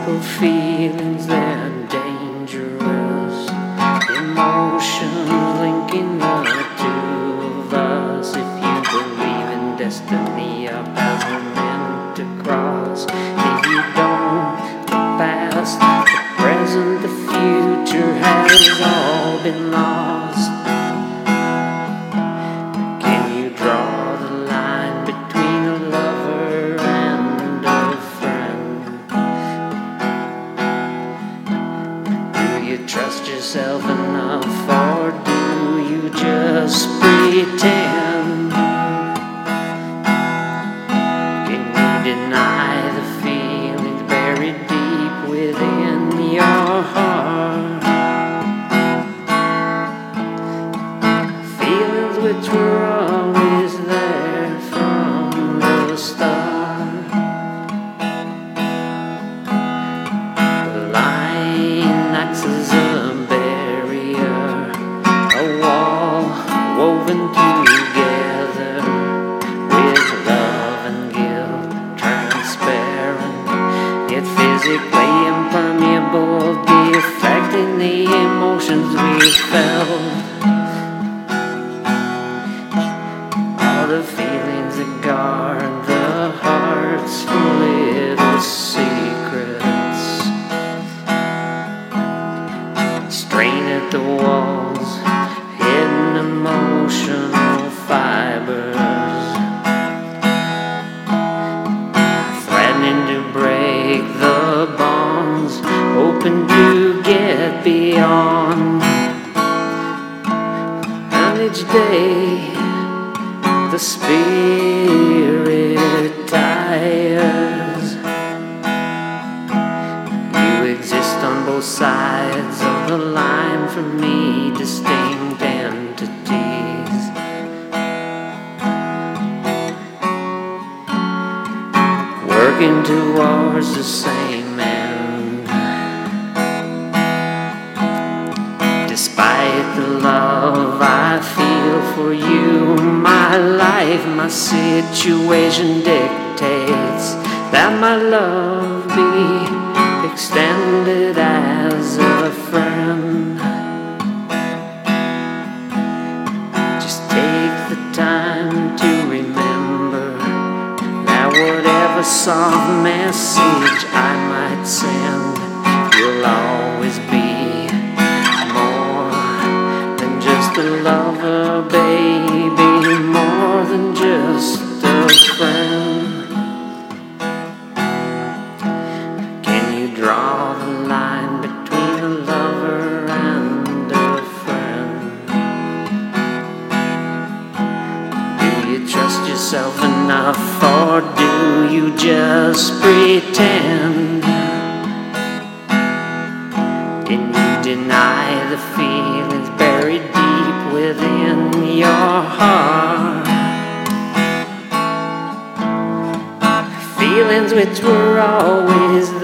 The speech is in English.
simple feelings, they're dangerous. Emotions linking the two of us. If you believe in destiny, our paths were meant to cross. If you don't, the past, the present, the future has all been lost. Can you draw the line between a lover and a friend? Do you trust yourself enough, or do you just pretend? Can you deny the feelings buried deep within your heart? Feelings which were always there from the start. The line acts as a barrier, a wall woven together with love and guilt, transparent yet physically impermeable, deflecting the emotions we felt. All the feelings that guard the heart's little secrets, strain at the walls, hidden emotional fibers, threatening to break the bonds, hoping to get beyond. And each day the spirit tires. You exist on both sides of the line, for me distinct entities. Working towards the same end. Despite the love I feel for you, my life, my situation dictates that my love be extended as a friend. Just take the time to remember that whatever soft message I might send, you'll always be more than just a lover, baby, more than just a friend. Can you draw the line between a lover and a friend? Do you trust yourself enough, or do you just pretend? Can you deny the feelings buried deep within your heart? Feelings which were always